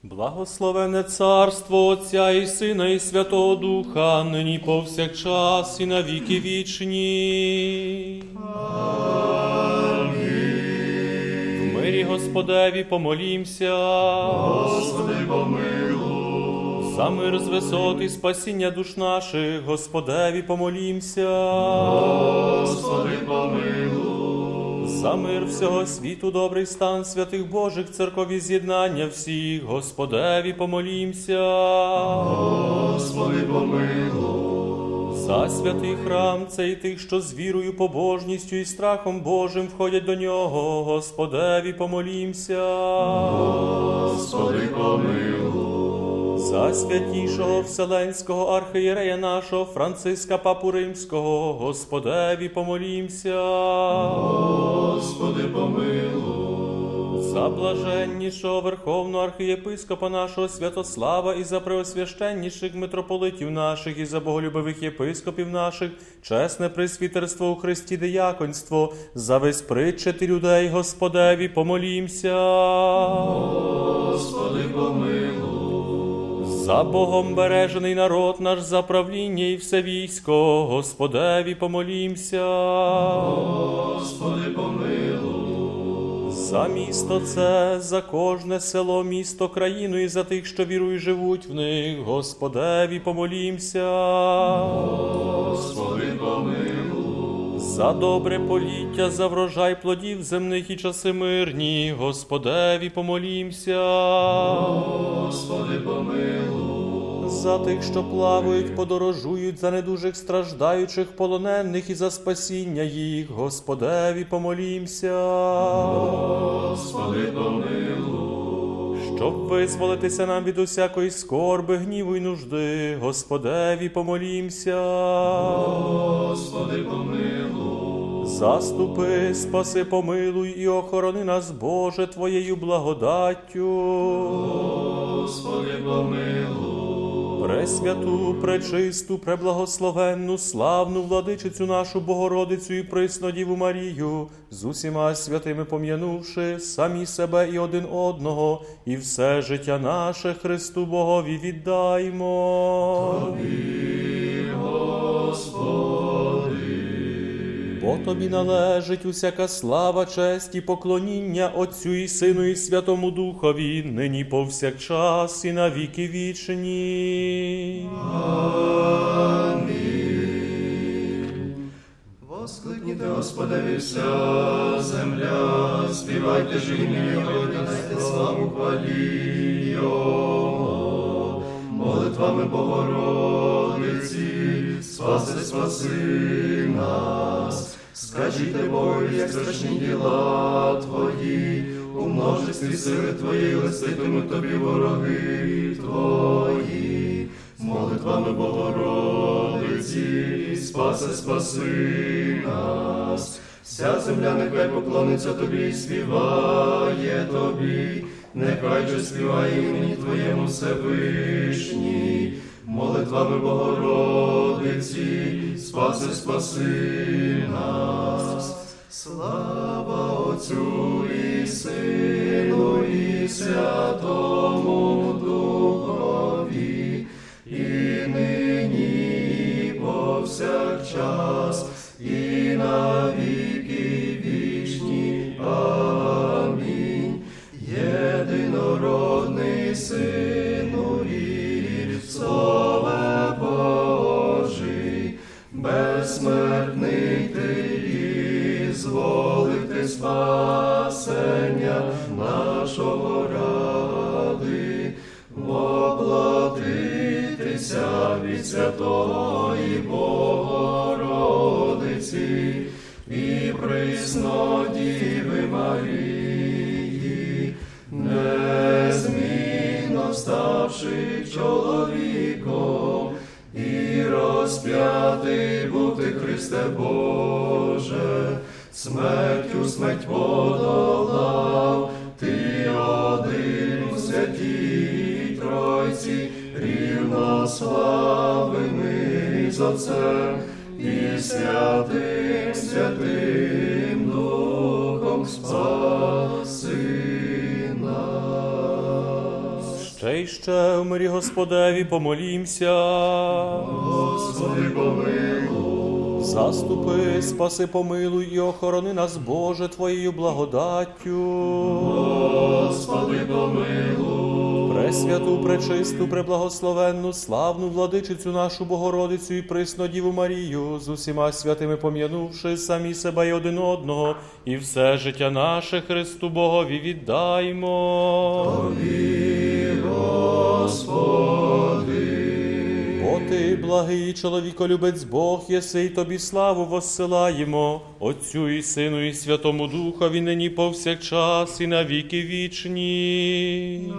Благословене царство Отця і Сина, і Святого Духа, нині повсякчас, і на віки вічні. Амінь. В мирі Господеві помолімся. Господи, помилуй. За мир з висот і спасіння душ наших, Господеві помолімся. Господи, помилуй. За мир всього світу, добрий стан святих Божих церков і з'єднання всіх, Господеві помолімся. Господи, помилуй. За святий храм цей тих, що з вірою, побожністю і страхом Божим входять до нього, Господеві помолімся. Господи, помилуй. За святішого Вселенського архієрея нашого Франциска Папу Римського, Господеві помолімся. Господи, помилуй. За блаженнішого Верховного архієпископа нашого Святослава і за преосвященніших митрополитів наших і за боголюбивих єпископів наших, чесне пресвітерство у Христі дияконство, за весь притчети людей, Господеві помолімся. Господи, помилуй. За Богом бережений народ наш, за правління і все військо, Господеві помолімся. Господи, помилуй. За місто це, за кожне село, місто, країну і за тих, що вірують, живуть в них, Господеві помолімся. Господи, помилуй. За добре поліття, за врожай плодів земних і часи мирні, Господеві помолімся. Господи, помилуй. За тих, що плавають, подорожують, за недужих страждаючих, полонених і за спасіння їх, Господеві помолімся. Господи, помилуй. Щоб визволитися нам від усякої скорби, гніву й нужди, Господеві помолімся. Господи, помилуй. Заступи, спаси, помилуй і охорони нас, Боже, Твоєю благодаттю. Господи, помилуй. Пресвяту, пречисту, преблагословенну, славну владичицю нашу Богородицю і приснодіву Марію, з усіма святими пом'янувши самі себе і один одного, і все життя наше Христу Богові віддаймо. Тобі, Господи. Бо Тобі належить усяка слава, честь і поклоніння Отцю і Сину і Святому Духові, нині повсякчас і на віки вічні. Амінь. Воскликніте Господеві вся земля, співайте ж ім'я Його, дайте славу хвалі Його. Молитвами Богородиці, спаси нас. Скажіть Богові, як страшні діла Твої, у множестві сили Твоєї листитимуть Тобі вороги Твої. Молитвами Богородиці, спаси нас. Вся земля нехай поклониться Тобі і співає Тобі, нехай же співає імені Твоєму Всевишній. Молитвами Богородиці, спаси нас. Слава Отцю і Сину і Святому Духові, і нині, і повсякчас, і на віки вічні. Амінь. Єдинородний Сину вірив, Слове Божий, безсмертний Ти і зволив Ти спасення нашого ради, воплотитися від Святої Богородиці і приснодіви Марії, незмінно ставши чоловіком, і розп'ятий був Ти, Христе Боже, смертю смерть подолав, Ти один у святій Тройці, рівнославний з Отцем і Святим Духом, спаси нас. Ще в мирі Господеві помолімся. Господи, помилуй. Заступи, спаси, помилуй і охорони нас, Боже, Твоєю благодаттю. Господи, помилуй. Пресвяту, пречисту, преблагословенну, славну владичицю нашу Богородицю і присну Діву Марію, з усіма святими пом'янувши самі себе і один одного, і все життя наше Христу Богові віддаймо. Тобі, Господи. Бо Ти, благий чоловіколюбець Бог, єси, й Тобі славу воссилаємо, Отцю і Сину і Святому Духові, нині повсякчас і на віки вічні.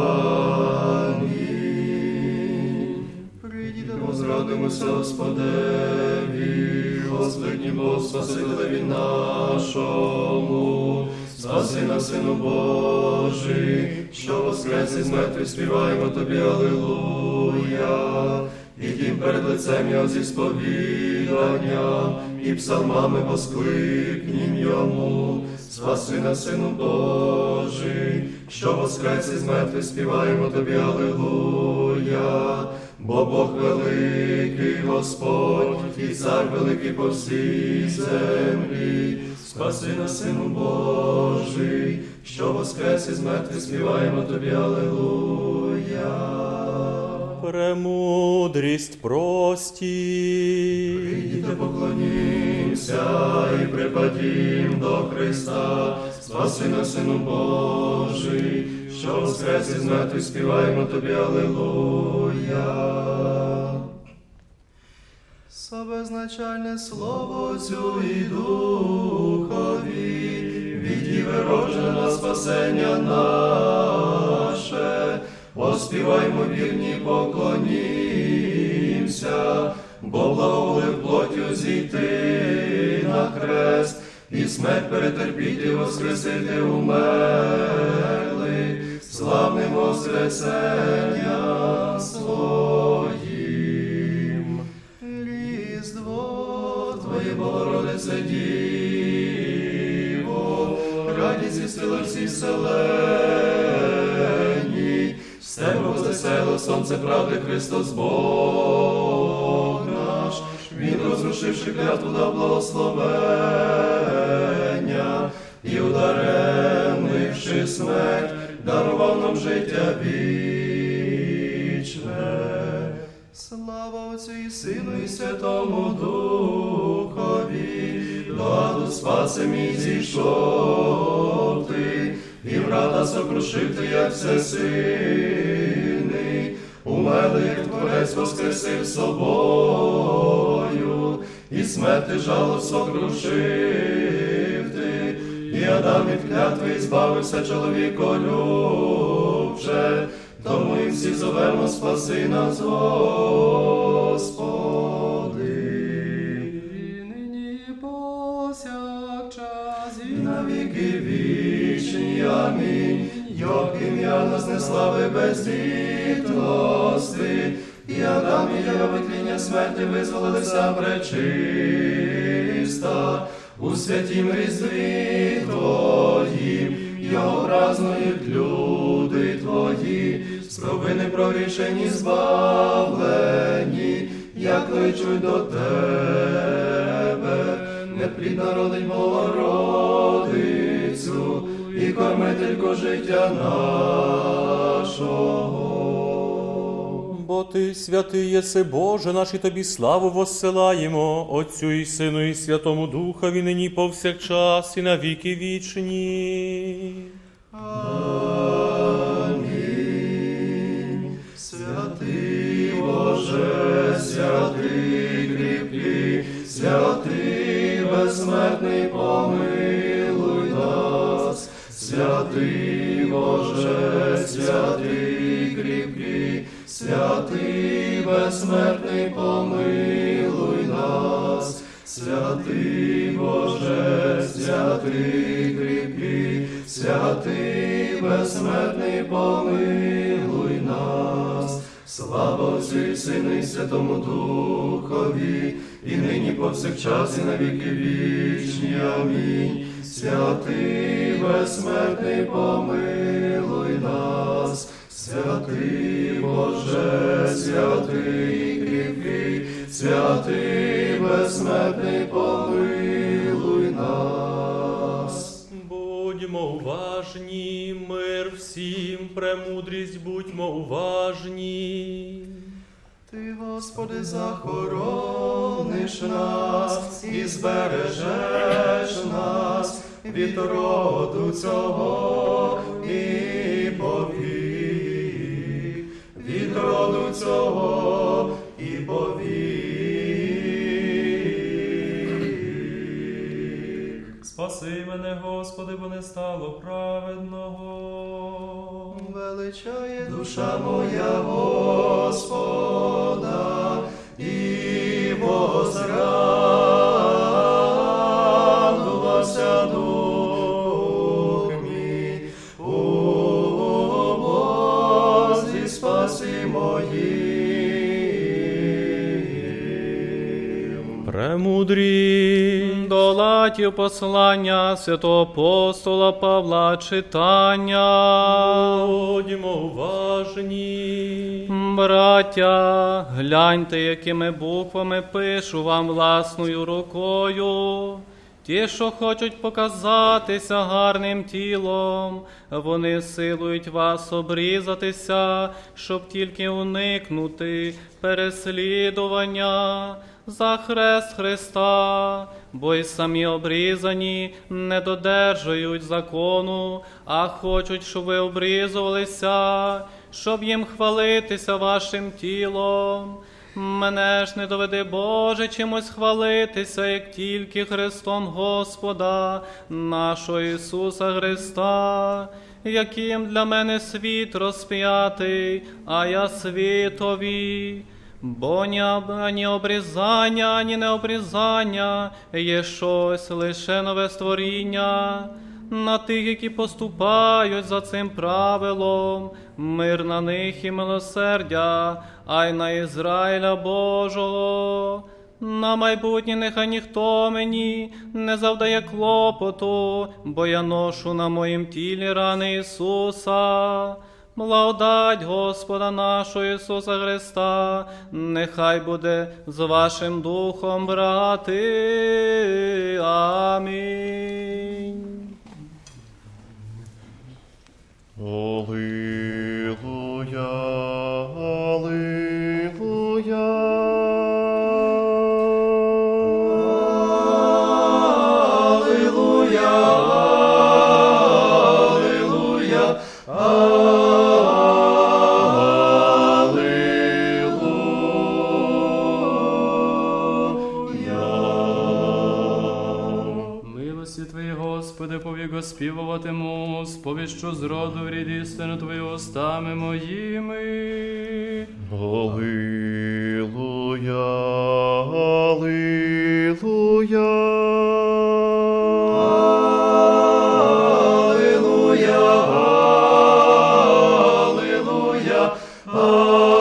Прийдімо, зрадимося Господеві, Господнім Бог, Спасителеві нашому. Спаси нас, Сину Божий, що воскрес із мертвих, співаємо Тобі, Алілуя. І тім перед лицем Його зі сповіданням, і псалмами воскликнім Йому. Спаси нас, Сину Божий, що воскрес із мертвих, співаємо Тобі, Алілуя. Бо Бог великий Господь, і Цар великий по всій землі. Спаси нас, Сину Божий, що воскрес із мертвих, співаємо Тобі, Алілуя. Премудрість прості. Прийдіте, поклонімся і припадім до Христа. Спаси нас, Сину Божий, що воскрес із мертвих, співаємо Тобі, Алілуя. Собезначальне слово Отцю і Духові, від Діви роджене на спасення наше. Поспіваймо вірні, поклонімся, бо благоволив плоттю зійти на хрест, і смерть перетерпіти, воскресити умерлих, славним воскресенням своїм. Різдво Твоє, Богородице Діво, радість і сила всій вселенні, з Тебе вознесело сонце правди, Христос Бог наш. Він, розрушивши клятву, дав благословення, і ударивши смерть, дарував нам життя вічне. Слава Отцю і Сину і Святому Духові, до аду спаси мій зійшов Ти, і врата сокрушив Ти, як всесильний. Умерлих Творець воскресив собою, і смерти жалоб сокрушив Ти, і Адам від клятви збавився чоловіколюбче, тому і всі зовемо, спаси нас, Господи. І нині повсякчас і на віки вічні. Амінь. Його ім'я нас не слави бездітності, і Адам і Єва від тління смерті визволилися пречиста. У святім різдві Твоїм його празнують люди Твої, з провини прорішені, збавлені, як кличуть до Тебе. Неплідна родить Богородицю, і кормительку життя нашого. Бо Ти святий єси, Боже наш, і Тобі славу воссилаємо, Отцю і Сину і Святому Духові, нині повсякчас і на віки вічні. Амінь. Святий Боже, святий кріпкий, святий безсмертний, помилуй нас. Святий Боже, святий кріпкий, святий безсмертний, помилуй нас. Святий Боже, святий кріпкий, святий безсмертний, помилуй нас. Слава Отцю і Сину і Святому Духові, і нині повсякчас і на віки вічні. Амінь. Святий безсмертний, помилуй нас. Святий Боже, святий кріпкий, святий безсмертний, помилуй нас. Будьмо уважні, мир всім, премудрість будьмо уважні. Ти, Господи, захорониш нас і збережеш нас від роду цього і повік, від роду цього і повік. Спаси мене, Господи, бо не стало праведного. Величає душа моя Господа, і возрадувався дух мій у Бозі спаси моїм. Премудрі. До Галатів послання святого апостола Павла читання. Будьмо уважні. Браття, гляньте, якими буквами пишу вам власною рукою. Ті, що хочуть показатися гарним тілом, вони силують вас обрізатися, щоб тільки уникнути переслідування за хрест Христа, бо й самі обрізані не додержують закону, а хочуть, щоб ви обрізувалися, щоб їм хвалитися вашим тілом. Мене ж не доведи, Боже, чимось хвалитися, як тільки Христом Господа, нашого Ісуса Христа, яким для мене світ розп'ятий, а я світові. Бо ні обрізання, ані необрізання є щось лише нове створіння. На тих, які поступають за цим правилом, мир на них і милосердя, а й на Ізраїля Божого. На майбутнє нехай ніхто мені не завдає клопоту, бо я ношу на моїм тілі рани Ісуса. Благодать Господа нашого Ісуса Христа, нехай буде з вашим духом, брати. Амінь. Алілуя, алілуя. Господи, повік оспівуватиму, сповіщу зроду в рід істину Твою устами моїми. Алілуя, алілуя. Алілуя, алілуя.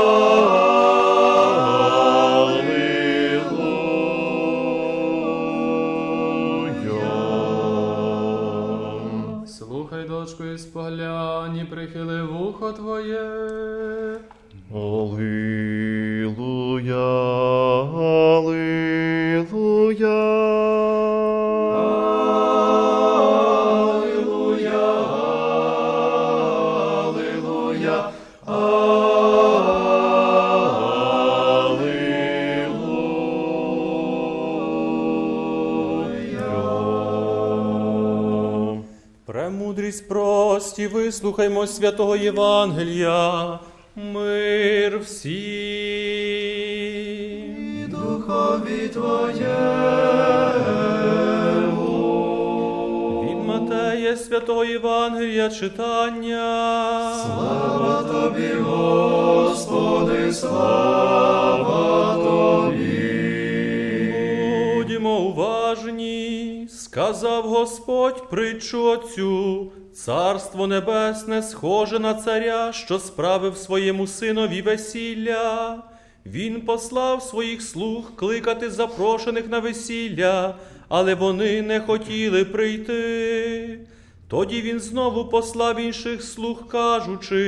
Слухай, дочко, і споглянь, і прихили вухо твоє. Алілуя, алілуя. Алілуя, алілуя. Премудрість прості, вислухаймо святого Євангелія. Мир всім. І духові Твоєму. Від Матея святого Євангелія читання. Слава Тобі, Господи, слава Тобі. Будьмо уважні, сказав Господь притчу оцю. Царство небесне схоже на царя, що справив своєму синові весілля. Він послав своїх слуг кликати запрошених на весілля, але вони не хотіли прийти. Тоді він знову послав інших слуг, кажучи: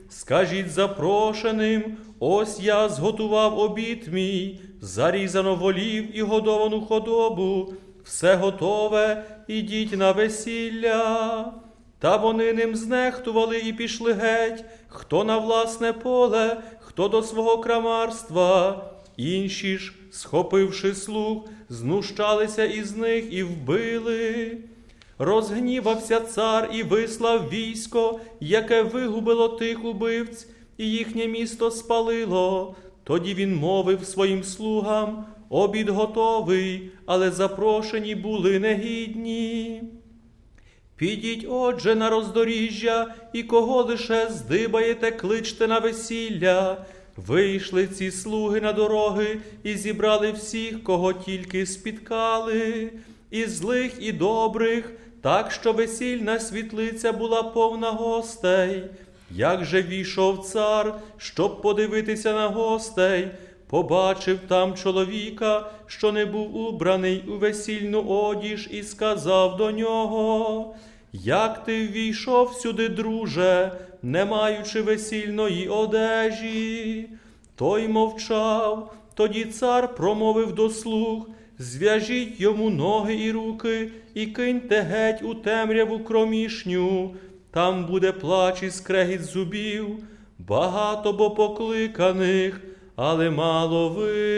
скажіть запрошеним, ось я зготував обід мій, зарізано волів і годовану худобу, все готове, ідіть на весілля. Та вони ним знехтували і пішли геть, хто на власне поле, хто до свого крамарства. Інші ж, схопивши слуг, знущалися із них і вбили. Розгнівався цар і вислав військо, яке вигубило тих убивць, і їхнє місто спалило. Тоді він мовив своїм слугам: обід готовий, але запрошені були негідні. Підіть, отже, на роздоріжжя, і кого лише здибаєте, кличте на весілля. Вийшли ці слуги на дороги і зібрали всіх, кого тільки спіткали, і злих, і добрих, так, що весільна світлиця була повна гостей. Як же війшов цар, щоб подивитися на гостей, побачив там чоловіка, що не був убраний у весільну одіж, і сказав до нього: «Як ти ввійшов сюди, друже, не маючи весільної одежі?» Той мовчав. Тоді цар промовив до слуг: «Зв'яжіть йому ноги і руки і киньте геть у темряву кромішню. Там буде плач і скрегіт зубів, багато бо покликаних, але мало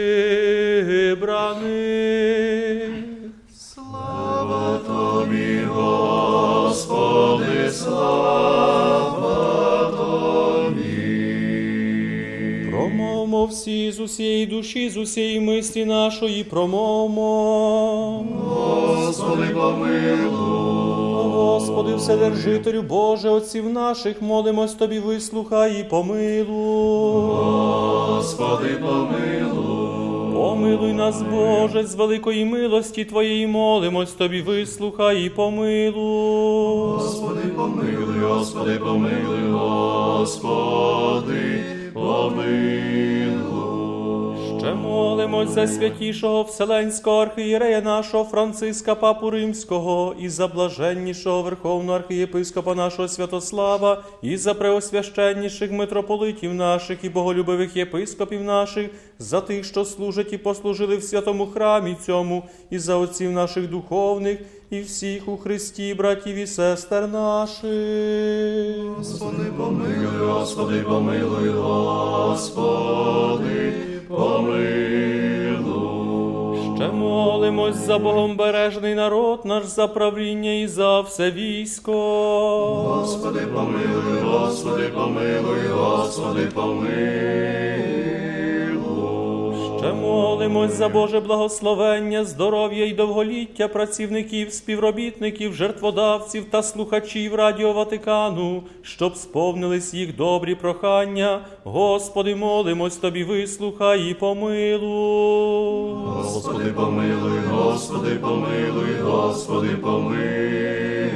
вибраних». Слава Тобі, Господи, слава Тобі. Промовмо всі з усієї душі, з усієї мислі нашої промовмо. Господи, помилуй. Господи, Вседержителю Боже, отців наших, молимось Тобі, вислухай і помилуй. Господи, помилуй. Помилуй нас, Боже, з великої милості Твоєї молимось Тобі, вислухай і помилуй. Господи, помилуй, Господи, помилуй, Господи, помилуй. Ще молимось за святішого Вселенського архієрея нашого Франциска Папу Римського, і за блаженнішого Верховного архієпископа нашого Святослава, і за преосвященніших митрополитів наших і боголюбивих єпископів наших, за тих, що служать і послужили в святому храмі цьому, і за отців наших духовних, і всіх у Христі, братів і сестер наших. Господи, помилуй, Господи, помилуй, Господи, помилуй. Ще молимось за Богом бережний народ наш, за правління і за все військо. Господи, помилуй, Господи, помилуй, Господи, помилуй. Ще молимось за Боже благословення, здоров'я і довголіття працівників, співробітників, жертводавців та слухачів Радіо Ватикану, щоб сповнились їх добрі прохання. Господи, молимось Тобі, вислухай і помилуй. Господи, помилуй, Господи, помилуй, Господи, помилуй.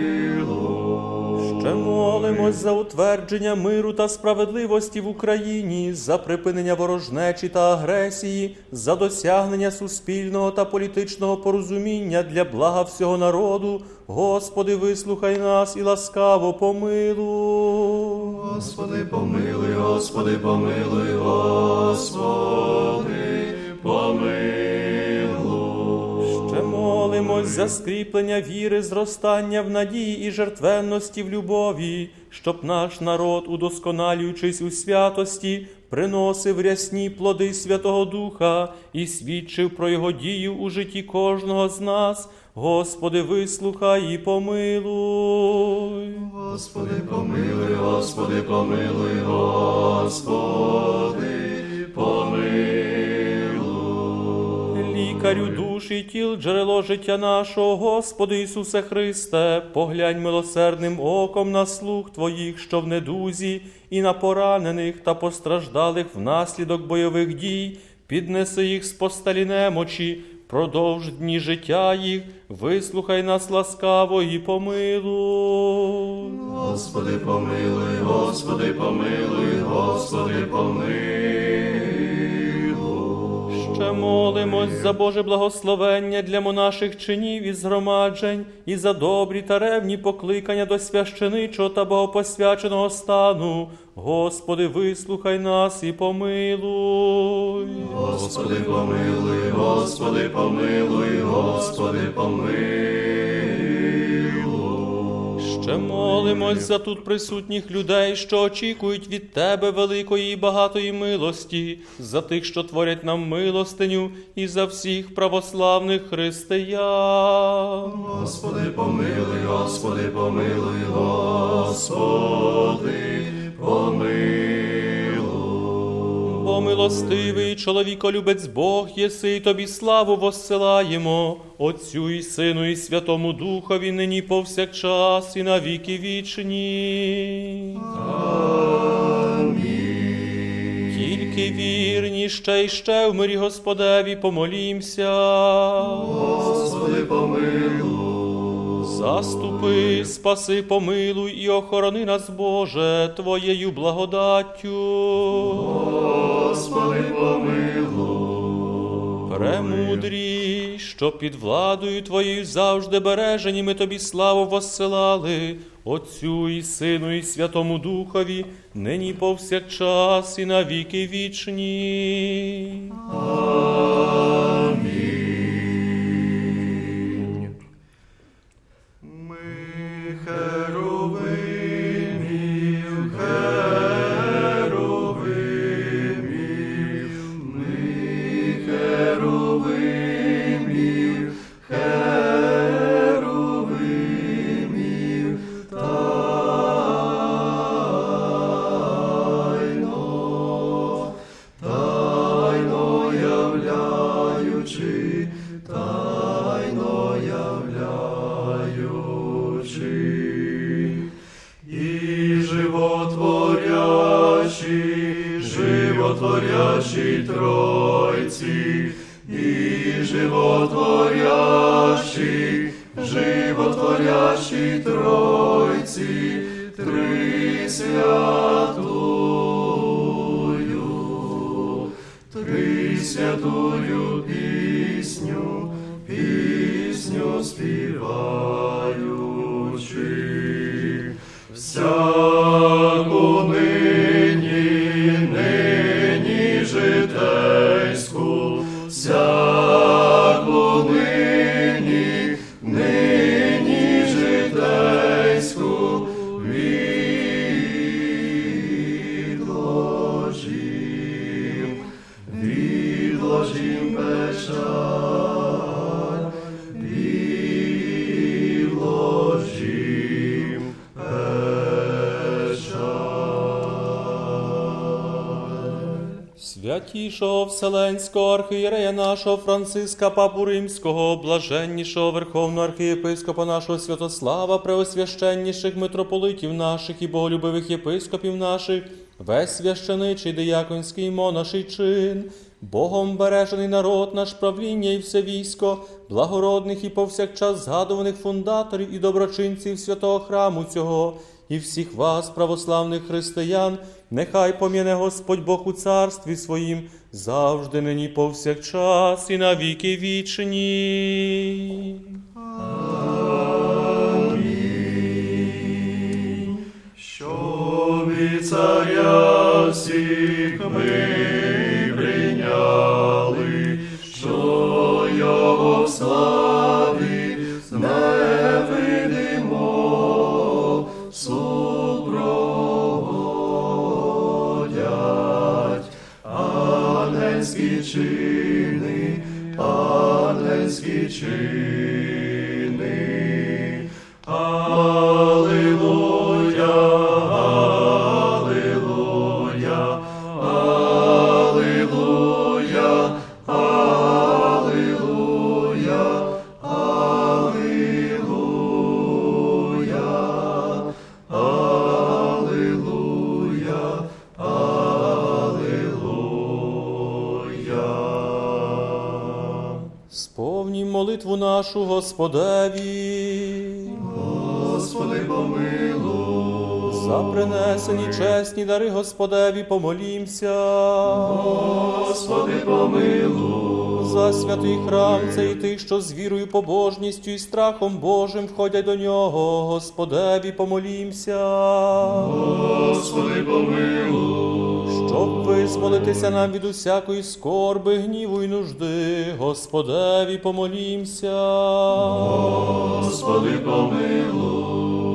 Ще молимось за утвердження миру та справедливості в Україні, за припинення ворожнечі та агресії, за досягнення суспільного та політичного порозуміння для блага всього народу. Господи, вислухай нас і ласкаво помилуй. Господи, помилуй, Господи, помилуй, Господи, помилуй. Ще молимось за скріплення віри, зростання в надії і жертвенності в любові, щоб наш народ, удосконалюючись у святості, приносив рясні плоди Святого Духа і свідчив про Його дію у житті кожного з нас. Господи, вислухай і помилуй. Господи, помилуй, Господи, помилуй, Господи, помилуй. Лікарю душ і тіл, джерело життя нашого, Господи Ісусе Христе, поглянь милосердним оком на слуг Твоїх, що в недузі, і на поранених та постраждалих внаслідок бойових дій, піднеси їх з постелі немочі, продовж дні життя їх, вислухай нас ласкаво і помилуй. Господи, помилуй, Господи, помилуй, Господи, помилуй. Ще молимось за Боже благословення для монаших чинів і згромаджень, і за добрі та ревні покликання до священичого та богопосвяченого стану. Господи, вислухай нас і помилуй. Господи, помилуй, Господи, помилуй, Господи, помилуй. Ще молимось за тут присутніх людей, що очікують від Тебе великої і багатої милості, за тих, що творять нам милостиню, і за всіх православних християн. Господи, помилуй, Господи, помилуй, Господи, помилуй. Бо милостивий чоловіколюбець Бог єси, і Тобі славу воссилаємо, Отцю і Сину і Святому Духові, нині повсякчас і на віки вічні. Амінь. Тільки вірні ще й ще в мирі Господеві помолімся. Господи, помилуй. Заступи, спаси, помилуй і охорони нас, Боже, Твоєю благодаттю. Господи, помилуй. Премудрій, що під владою Твоєю завжди бережені, ми Тобі славу воссилали, Отцю і Сину і Святому Духові, нині повсякчас і на віки вічні. Амінь. Ми херовимів, херовимів, ми херовимів, херовимів, тайно являючи, тайно являючи, і животворящий Тройці, і животворящий Тройці, Трисвятую пісню співаючи, всяку нині житейську, всяку нині житейську відложим печаль, відложим печаль. Святішого Вселенського архієрея нашого Франциска, Папу Римського, блаженнішого Верховного архієпископа нашого Святослава, преосвященніших митрополитів наших і боголюбивих єпископів наших, весь священичий, дияконський, монаший чин, Богом бережений народ наш, правління і все військо, благородних і повсякчас згадуваних фундаторів і доброчинців святого храму цього, і всіх вас, православних християн, нехай пом'яне Господь Бог у царстві своїм, завжди, нині, повсякчас і на віки вічні. Амінь. Що від царя всіх ми прийняли, що його в славі невидимо супроводять ангельські чини, ангельські чини. Алілуя, алілуя, алілуя, алілуя, алілуя, алілуя, алілуя. Сповнім молитву нашу Господеві. Господи, помилуй. За принесені чесні дари Господеві помолімся. Господи, помилуй. За святий храм цей тих, що з вірою, побожністю і страхом Божим входять до нього, Господеві помолімся. Господи, помилуй. Щоб визволитися нам від усякої скорби, гніву і нужди, Господеві помолімся. Господи, помилуй.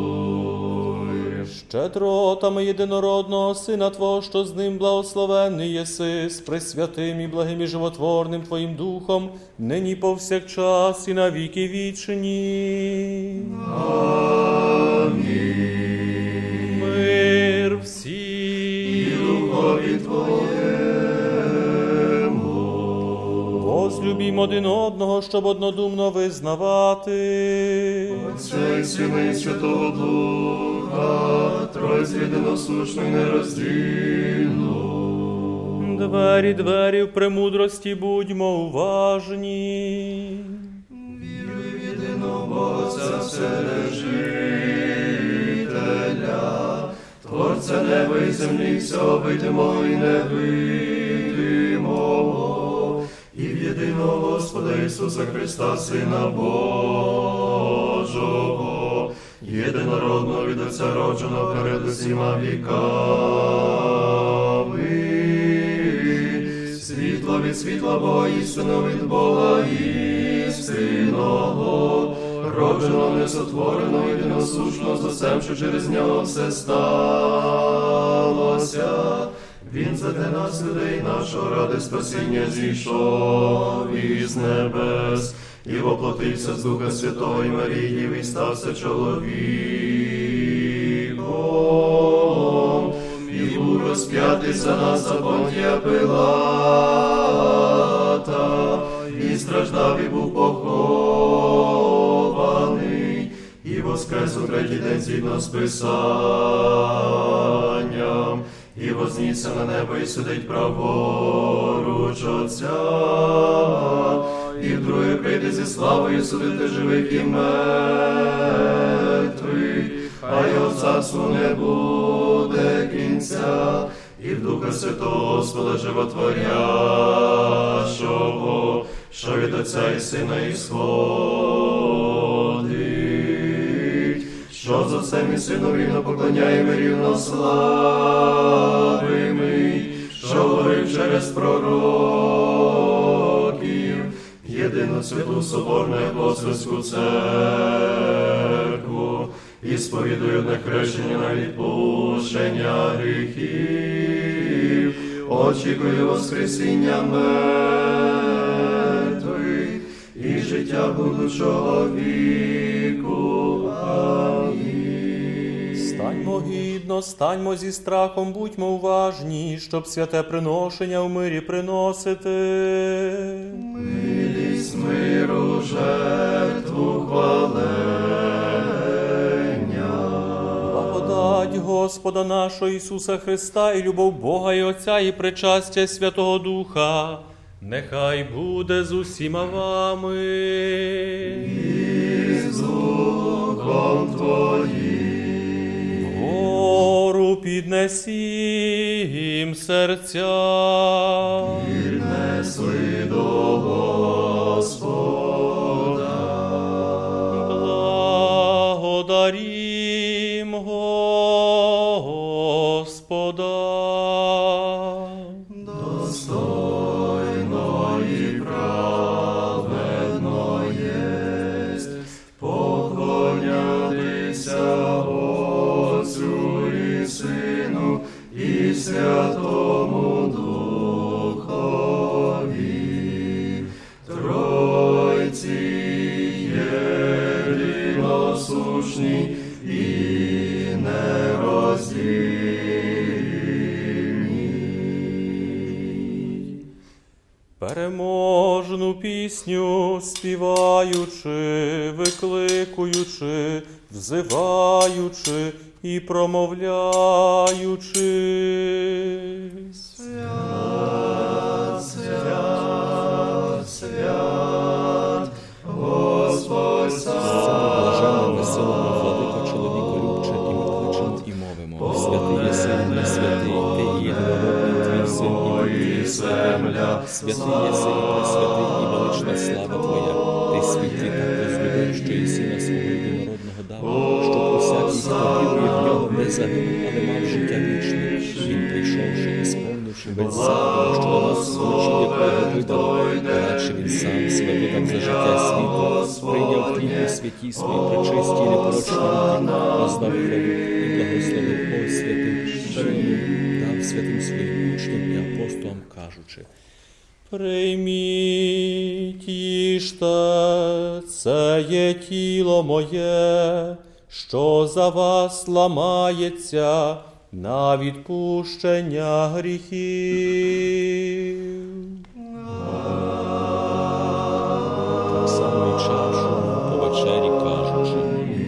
Щедротами єдинородного Сина Твого, що з ним благословенний єси, з пресвятим і благим і животворним Твоїм Духом, нині повсякчас і на віки вічні. Амінь. Мир всім. Духові Твоєму. Возлюбім один одного, щоб однодумно визнавати. Отця і Сина і Святого Духа, Тройці єдиносушну і нероздільну. Двері в премудрості будьмо уважні. Вірую в єдиного Отця Вседержителя, Творця неба і землі, всього видимого і невидимого, і в єдиного Господа Ісуса Христа, Сина Божого, єдинородного від Отця родженого перед усіма віками, світло від світла Бога, істину від Бога істинного, родженого, несотвореного, єдиносушного, з Отцем, що через нього все сталося. Він заде нас, людей нашого, ради спасіння зійшов із небес, і воплотився з Духа Святого і Марії, і стався чоловіком, і був розп'ятий за нас, за Понтія Пилата, і страждав, і був похований, і воскрес у третій день згідно з Писанням, і вознісся на небо, і сидить праворуч Отця, і вдруге прийде зі славою судити живих і мертвих, а його царству не буде кінця, і в Духа Святого Господа Животворящого, що від Отця і Сина ісходить, що з Отцем і Сином рівно поклоняємо, рівно славимо, що говорив через пророків, єдину святу соборну апостольську церкву, і сповідую одне хрещення на відпущення гріхів, очікую воскресіння мертвих і життя будучого віку. Амінь. Станьмо гідно, станьмо зі страхом, будьмо уважні, щоб святе приношення в мирі приносити. Милість миру, жертву хвалення. Благодать Господа нашого Ісуса Христа і любов Бога і Отця і причастя Святого Духа, нехай буде з усіма вами. І з Духом Твоїм. Вгору піднесім серця. Піднесли до Господа. Благодарім Господа. Достойно і праведно єсть поклонятися Отцю і Сину і Святому Духові, Тройці єдиносушні і нероздільні. Переможну пісню співаючи, викликуючи, взиваючи і промовляючи. Свят, свят, свят, Господь Блаженним сам. веселому владико чоловіколюбче, і ми кличемо і мовимо. земля, Святий єси і пресвятий і велична слава Твоя. Ти світлі так возлюбив, що і Сина свого єдинородного дав, щоб усякий, хто вірує в нього, не загинув, але мав життя вічне. Він, прийшовши і сповнивши весь задум, що до нас звучить, як Твого видав, радше він сам себе видав за життя світу, прийняв хліб у святі свої пречисті і непорочні руки, роздав хвалу і благословив, освятив, дав святим своїм учням і апостолам, кажучи: Прийміть, їжте, це є тіло моє, що за вас ламається на відпущення гріхів. Так само і чашу по вечері, кажучи: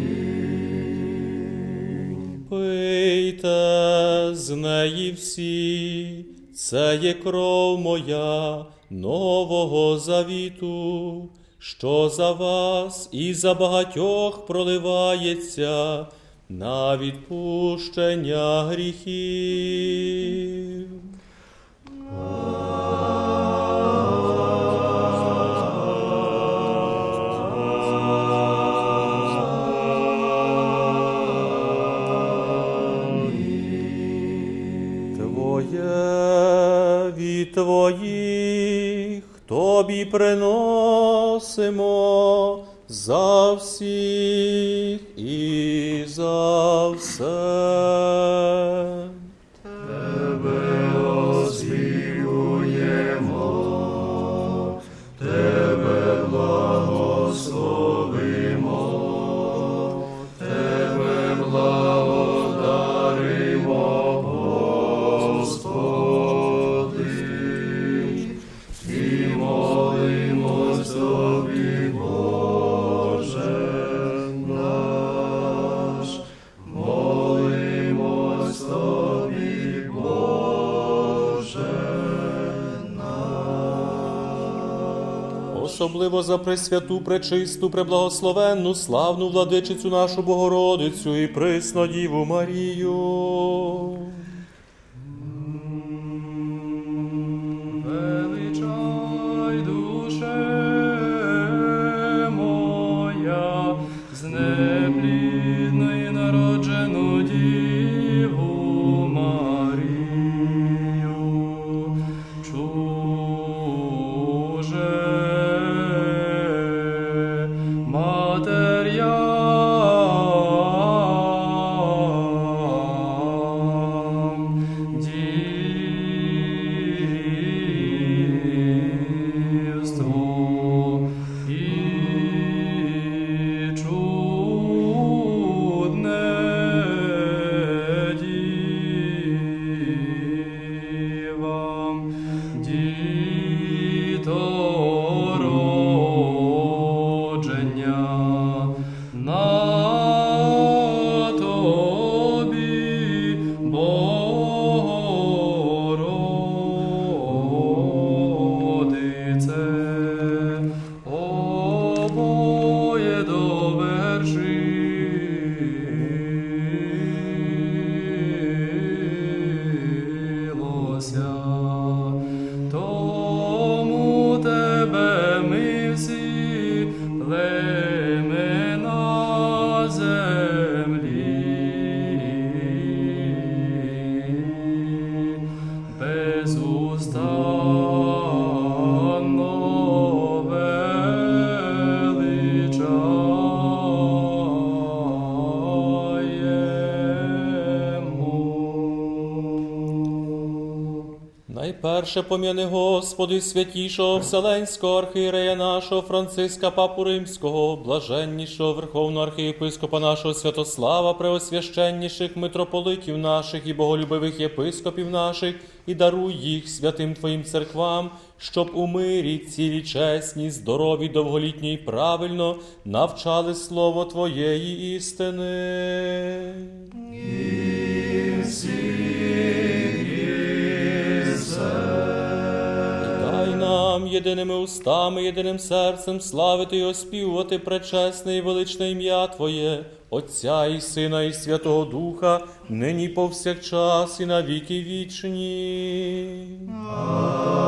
Пийте з неї всі, це є кров моя нового завіту, що за вас і за багатьох проливається на відпущення гріхів. Твоє від Твоїх Тобі приносимо за всіх і за все. Тебе оспівуємо, Тебе благословимо, Тебе благодаримо, Господи, і молимось Тобі, Боже наш, молимось Тобі, Боже наш. Особливо за пресвяту, пречисту, преблагословенну, славну владичицю нашу Богородицю і присну Діву Марію. Величай, душе моя, з неплідної народжену Діву Марію. Чуже матерям, дівству і чудне дівам, дітородження на Тобі, Богородице, обоє довершилося. Тому Тебе ми всі племена землі безустанно величаємо. Найперше пом'яни, Господи, святішого Вселенського архієрея нашого Франциска Папу Римського, блаженнішого Верховного архієпископа нашого Святослава, преосвященніших митрополитів наших і боголюбивих єпископів наших, і даруй їх святим Твоїм церквам, щоб у мирі, цілі, чесні, здорові, довголітні і правильно навчали слово Твоєї істини. Дай нам єдиними устами, єдиним серцем славити і оспівувати пречесне і величне ім'я Твоє, Отця і Сина і Святого Духа, нині повсякчас і на віки вічні.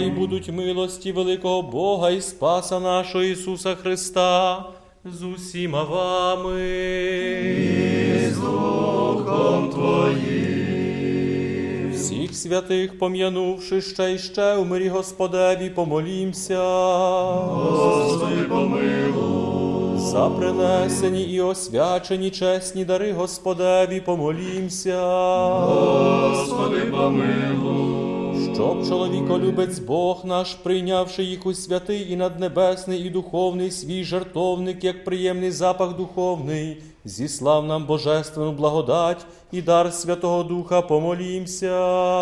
хай будуть милості великого Бога і Спаса нашого Ісуса Христа з усіма вами. І з Духом Твоїм. Всіх святих пом'янувши ще й ще у мирі Господеві, помолімся. Господи, помилуй. За принесені і освячені чесні дари Господеві, помолімся. Господи, помилуй. Щоб чоловіколюбець Бог наш, прийнявши їх у святий і наднебесний і духовний свій жертовник, як приємний запах духовний, зіслав нам божественну благодать і дар Святого Духа, помолімся.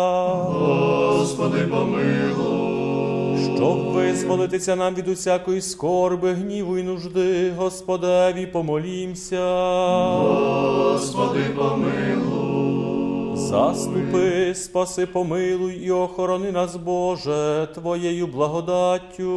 Господи, помилуй. Щоб визволитися нам від усякої скорби, гніву і нужди, Господеві, помолімся. Господи, помилуй. Заступи, спаси, помилуй і охорони нас, Боже, Твоєю благодаттю.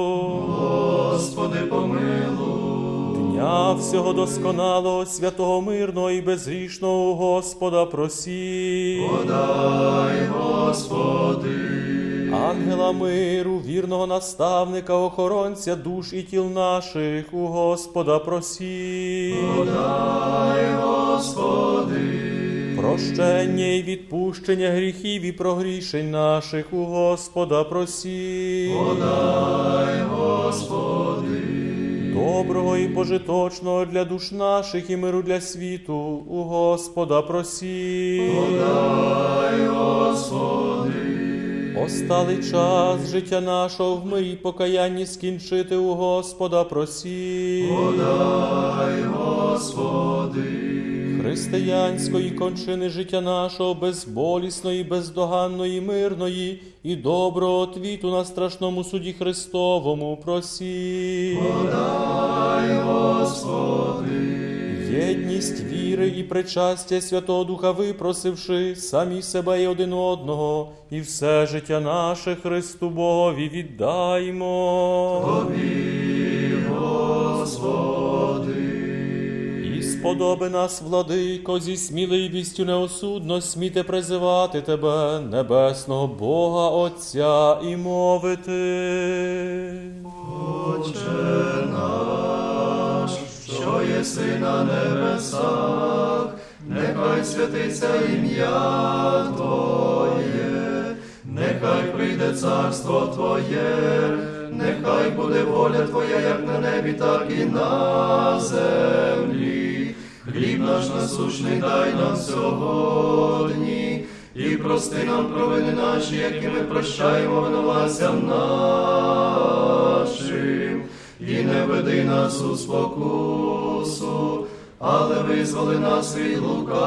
Господи, помилуй. Дня всього досконалого, святого, мирного і безгрішного Господа просі. Подай, Господи. Ангела миру, вірного наставника, охоронця душ і тіл наших, у Господа просі. Подай, Господи. Прощення і відпущення гріхів і прогрішень наших, у Господа просі. Подай, Господи. Доброго і пожиточного для душ наших і миру для світу, у Господа просі. Подай, Господи. Осталий час життя нашого в мирі й покаянні скінчити, у Господа просі. Подай, Господи. Християнської кончини життя нашого безболісної, бездоганної, мирної і доброго отвіту на страшному суді Христовому просі. Подай, Господи. Єдність віри і причастя Святого Духа випросивши, самі себе і один одного, і все життя наше Христу Богові віддаймо. Тобі, Господи. І сподоби нас, владико, зі сміливістю неосудно сміти призивати Тебе, небесного Бога Отця, і мовити. Отче наш, що єси на небесах, нехай святиться ім'я Твоє, нехай прийде царство Твоє, нехай буде воля Твоя, як на небі, так і на землі. Хліб наш насущний дай нам сьогодні, і прости нам провини наші, які ми прощаємо винуватцям нашим. І не веди нас у спокусу, але визволи нас від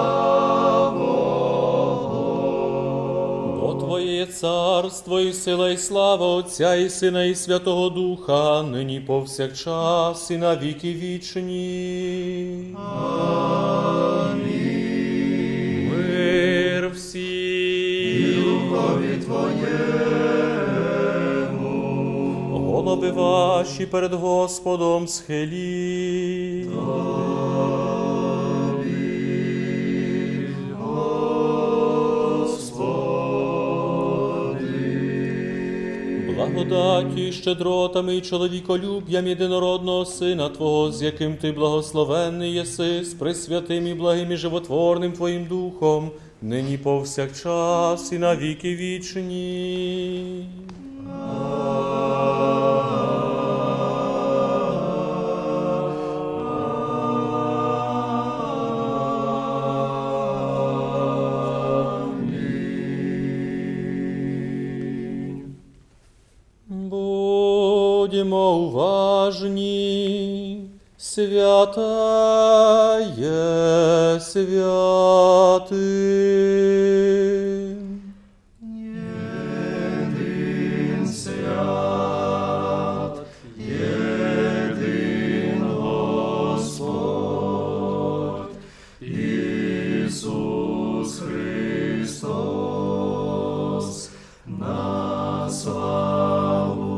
лукавого. Бо Твоє є царство, і сила, і слава Отця, і Сина, і Святого Духа, нині повсякчас, і на віки вічні. Амінь. Мир всім. Духові Твоєму. Голови ваші перед Господом схиліть. Благодаті і щедротами і чоловіколюб'ям єдинородного Сина Твого, з яким Ти благословенний єси, з пресвятим і благим і животворним Твоїм Духом, нині повсякчас і на віки вічні. Будьмо уважні, святає святим. Єдин свят, єдин Господь, Ісус Христос, на славу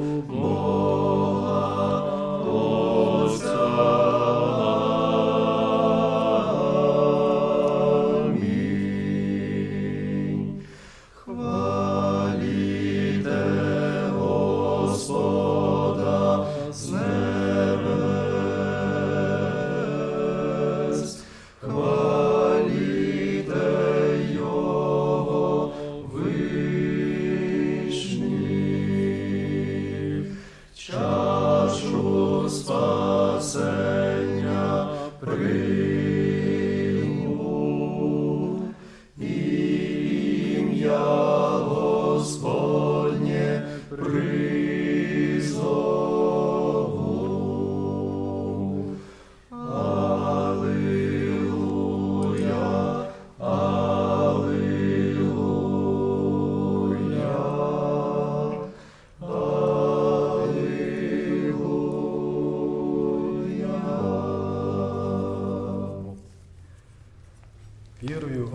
Бога Отця. Амінь.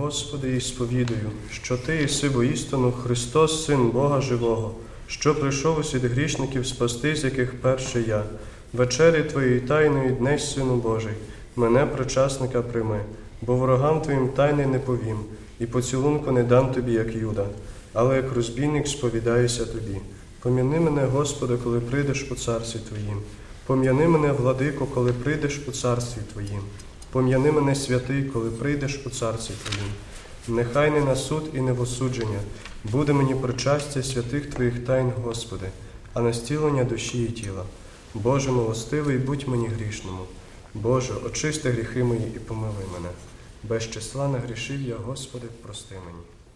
Господи, і сповідую, що Ти єси воістину Христос, Син Бога Живого, що прийшов усіх грішників спасти, з яких перший я. Вечері Твоєї тайної днесь, Сину Божий, мене причасника прийми, бо ворогам Твоїм тайни не повім, і поцілунку не дам Тобі, як Юда, але як розбійник сповідаюся Тобі. Пом'яни мене, Господи, коли прийдеш у царстві Твоїм. Пом'яни мене, Владико, коли прийдеш у царстві Твоїм. Пом'яни мене, святий, коли прийдеш у царстві Твоїм. Нехай не на суд і не в осудження буде мені причастя святих Твоїх тайн, Господи, а на стілення душі і тіла. Боже милостивий, будь мені грішному. Боже, очисти гріхи мої і помилуй мене. Без числа нагрішив я, Господи, прости мені.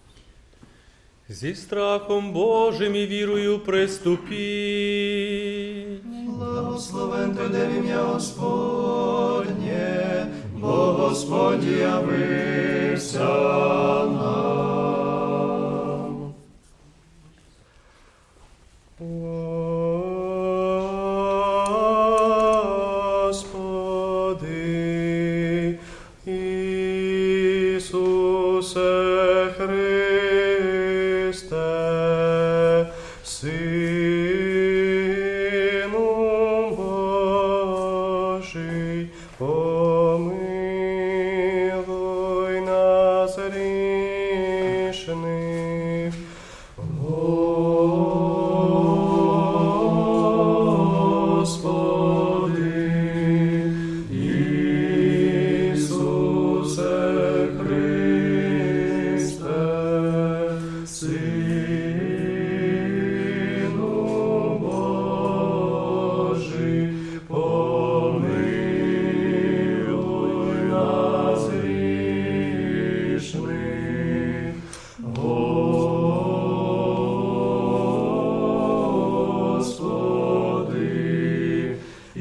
Зі страхом Божим і вірою приступіть. Благословен Ти, де в ім'я Господнє, бо Господь явився нам. Господи, Ісусе Христе, Сину Божий, помилуй нас грішних. Господи, Ісусе Христе, Сину Божий, помилуй нас грішних. Господи,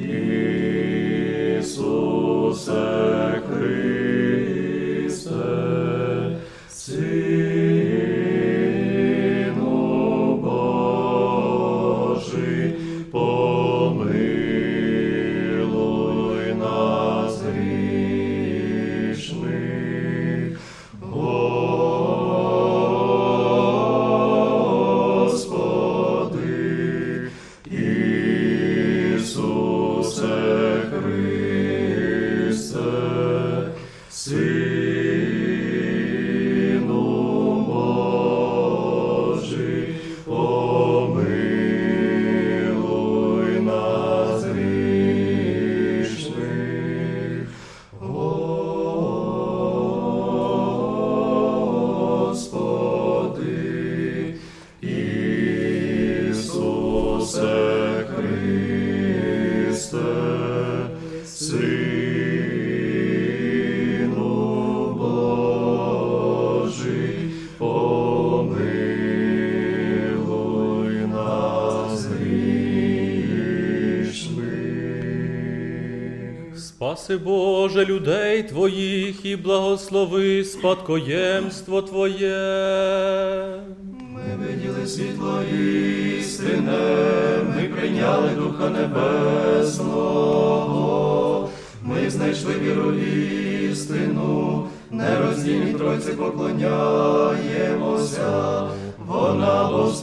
Ісусе Христе, Сину Божий, помилуй нас грішних. Господи, Ісусе Христе, Сину Божий, помилуй нас грішних. Господи, Ісусе Христе, Сину Божий, помилуй нас грішних. Спаси, Боже, людей Твоїх і благослови спадкоємство Твоє. Ми виділи світло істине, ми прийняли Духа Небесного, ми знайшли віру істину, нероздільній Тройці поклоняємося, вона Бог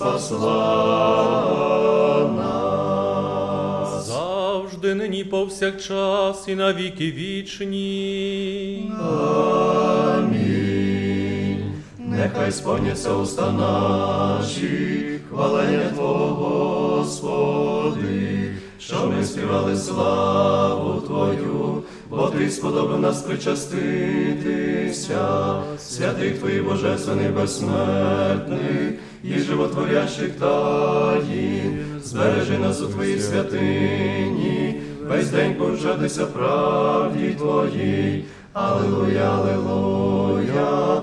спасла нас. Завжди, нині, повсякчас і на віки вічні. Амінь. Нехай сповняться уста наші, хвалення Твого, Господи, що ми співали славу Твою, бо Ти сподобав нас причаститися, святих Твоїх божественних безсмертних і животворящих таїн, збережи нас у Твоїй святині, весь день повчатися правді Твоїй. Алілуя, алілуя,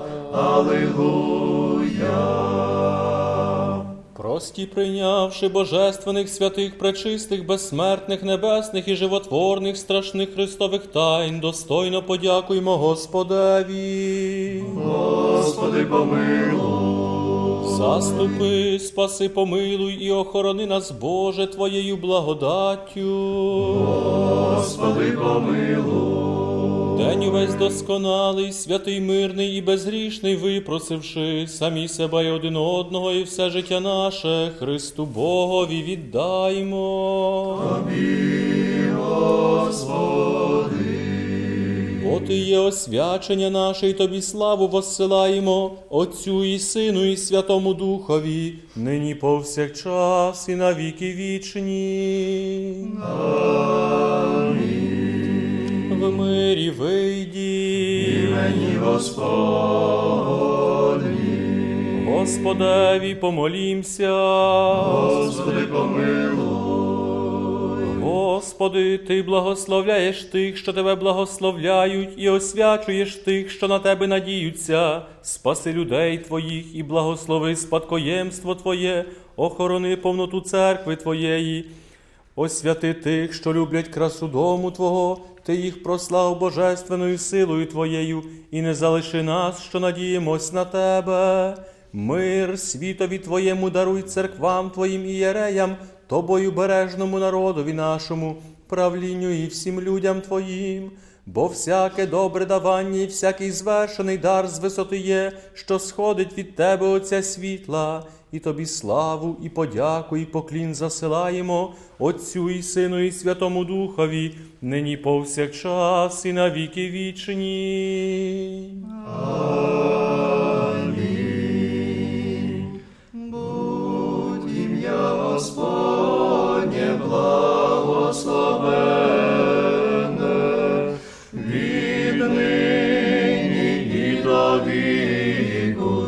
алілуя. Прості, прийнявши божественних, святих, пречистих, безсмертних, небесних і животворних, страшних Христових тайн, достойно подякуймо Господеві. Господи, помилуй. Заступи, спаси, помилуй і охорони нас, Боже, Твоєю благодаттю. Господи, помилуй. День увесь досконалий, святий, мирний і безгрішний, випросивши самі себе і один одного, і все життя наше Христу Богові віддаймо. Тобі, Господи. Бо Ти є освячення наше, і Тобі славу воссилаємо, Отцю і Сину, і Святому Духові, нині повсякчас і на віки вічні. В мирі вийді, Імені Господні. Господеві помолімся. Господи, помилуй. Господи, Ти благословляєш тих, що Тебе благословляють, і освячуєш тих, що на Тебе надіються. Спаси людей Твоїх і благослови спадкоємство Твоє, охорони повноту церкви Твоєї. Освяти тих, що люблять красу дому Твого, Ти їх прослав божественною силою Твоєю, і не залиши нас, що надіємось на Тебе. Мир світові Твоєму даруй церквам Твоїм ієреям, Тобою бережному народові нашому, правлінню і всім людям Твоїм. Бо всяке добре давання і всякий звершений дар з висоти є, що сходить від Тебе, Отця світла, і Тобі славу, і подяку, і поклін засилаємо, Отцю і Сину, і Святому Духові, нині повсякчас, і на віки вічні. Будь ім'я Господнє благословенне, віднині і до віку,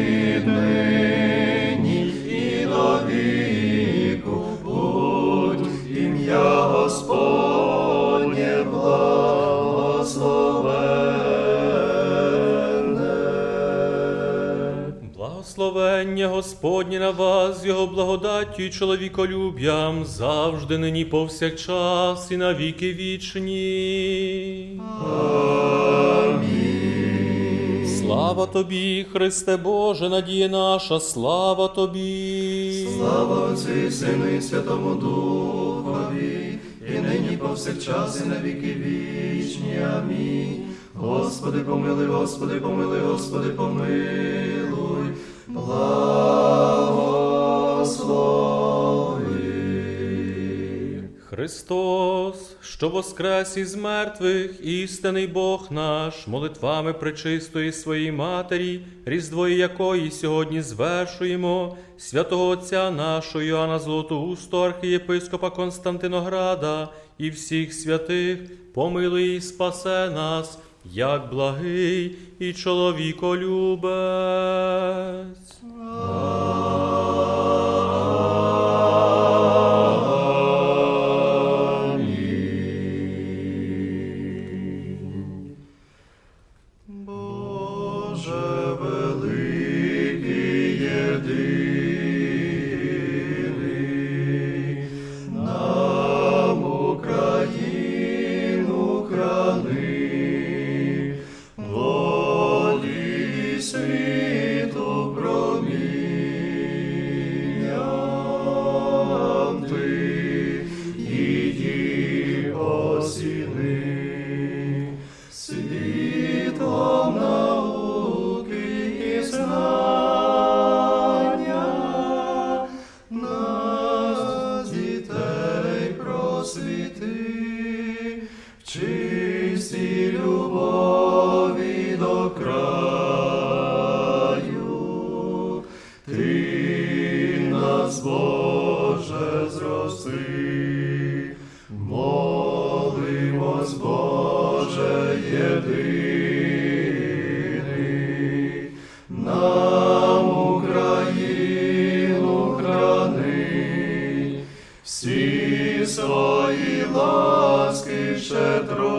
віднині і до віку. Будь ім'я Господнє благословенне. Благословення Господнє на вас, з Його благодаттю і чоловіколюб'ям, завжди, нині, повсякчас, і на віки вічні. Амінь. Слава Тобі, Христе Боже, надія наша, слава Тобі. Слава Отцю і Сину і Святому Духові, і нині повсякчас, і на віки вічні. Амінь. Господи, помилуй, Господи, помилуй, Господи, помилуй, благослови. Христос, що воскрес із мертвих, істинний Бог наш, молитвами пречистої своєї Матері, різдво якої сьогодні звершуємо, святого Отця нашого Йоанна Золотоустого, архієпископа Константинограда і всіх святих, помилуй і спасе нас, як благий і чоловіколюбець. Боже великий, єдиний, нам Україну храни, волі світу промінням Ти, її осіни, світлом науки і знання, нас, дітей, просвіти, в чистій любові до краю. Ти нас, Боже, зрости, молимось, Боже, єдиний, нам Україну храни, всі свої ласки щедро